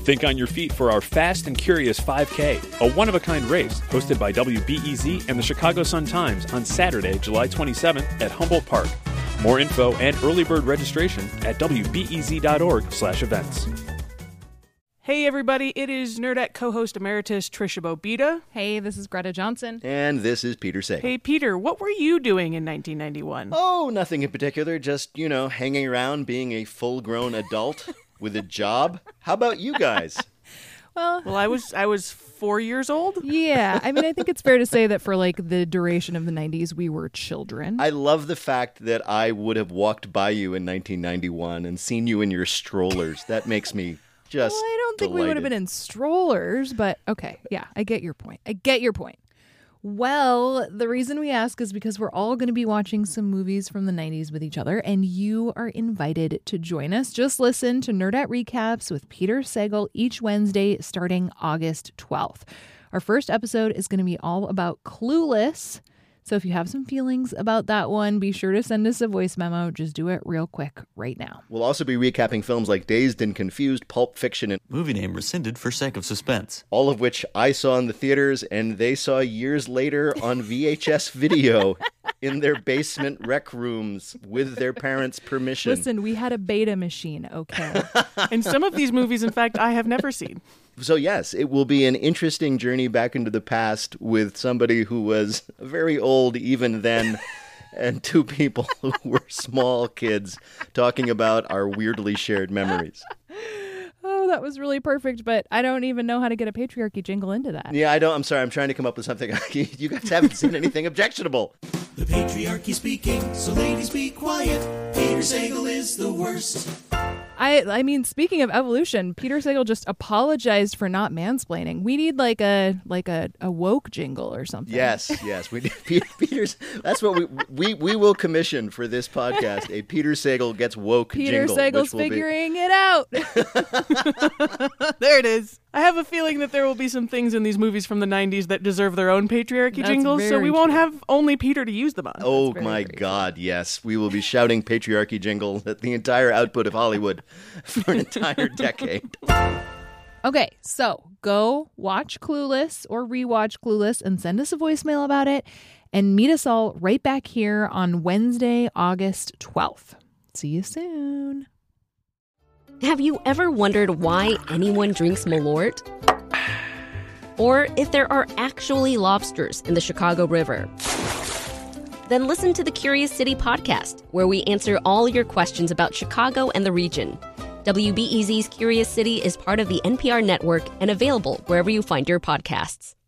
Think on your feet for our Fast and Curious 5K, a one-of-a-kind race hosted by WBEZ and the Chicago Sun-Times on Saturday, July 27th at Humboldt Park. More info and early bird registration at wbez.org/events. Hey everybody, it is Nerdette co-host emeritus Trisha Bobita. Hey, this is Greta Johnson. And this is Peter Sagal. Hey Peter, what were you doing in 1991? Oh, nothing in particular, just, hanging around being a full-grown adult with a job. How about you guys? Well, I was 4 years old. Yeah, I mean, I think it's fair to say that for the duration of the 90s, we were children. I love the fact that I would have walked by you in 1991 and seen you in your strollers. That makes me just I don't think we would have been in strollers, but okay. Yeah, I get your point. Well, the reason we ask is because we're all going to be watching some movies from the 90s with each other, and you are invited to join us. Just listen to Nerdette Recaps with Peter Sagal each Wednesday starting August 12th. Our first episode is going to be all about Clueless. So if you have some feelings about that one, be sure to send us a voice memo. Just do it real quick right now. We'll also be recapping films like Dazed and Confused, Pulp Fiction, and movie name rescinded for sake of suspense. All of which I saw in the theaters and they saw years later on VHS video in their basement rec rooms with their parents' permission. Listen, we had a beta machine, okay? And some of these movies, in fact, I have never seen. So yes, it will be an interesting journey back into the past with somebody who was very old even then and two people who were small kids talking about our weirdly shared memories. Oh, that was really perfect, but I don't even know how to get a patriarchy jingle into that. Yeah, I'm sorry. I'm trying to come up with something. You guys haven't seen anything objectionable. The patriarchy speaking, so ladies be quiet. Peter Sagal is the worst. I mean, speaking of evolution, Peter Sagal just apologized for not mansplaining. We need like a woke jingle or something. Yes. We need Peter's. That's what we will commission for this podcast. A Peter Sagal gets woke Peter jingle. Sagal's figuring it out. There it is. I have a feeling that there will be some things in these movies from the 90s that deserve their own patriarchy jingles, so we won't have only Peter to use them on. Oh my God, yes. We will be shouting patriarchy jingle at the entire output of Hollywood for an entire decade. Okay, so go watch Clueless or rewatch Clueless and send us a voicemail about it and meet us all right back here on Wednesday, August 12th. See you soon. Have you ever wondered why anyone drinks Malort? Or if there are actually lobsters in the Chicago River? Then listen to the Curious City podcast, where we answer all your questions about Chicago and the region. WBEZ's Curious City is part of the NPR network and available wherever you find your podcasts.